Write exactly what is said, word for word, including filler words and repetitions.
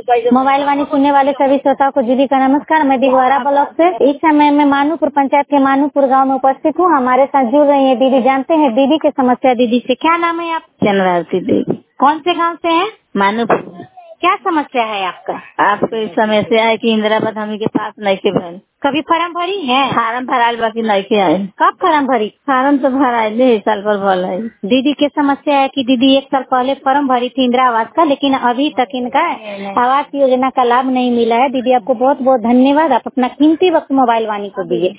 Mobile वाणी सुनने वाले सभी श्रोताओं को दीदी का नमस्कार। मैं दिगवारा ब्लॉक से इस समय मैं मानूपुर पंचायत के मानूपुर गांव में उपस्थित हूँ। हमारे साथ जुड़ रही है दीदी। जानते हैं दीदी की समस्या। दीदी से क्या नाम है आप? चंद्रावती देवी। कौन से गांव से हैं? मानूपुर। क्या समस्या है आपका? आपको इस समस्या है कि इंदिरा आवास हमी के पास नहीं के भर। कभी फॉर्म भरी है? फार्म भराल बाकी नहीं के आए। कब फॉर्म भरी? फार्म तो भराए इस साल पर भर है। दीदी की समस्या है कि दीदी एक साल पहले फॉर्म भरी थी इंदिरा आवास का, लेकिन अभी तक इनका आवास योजना का लाभ नहीं मिला है। दीदी आपको बहुत बहुत धन्यवाद। आप अपना कीमती वक्त मोबाइल वाणी को दिए।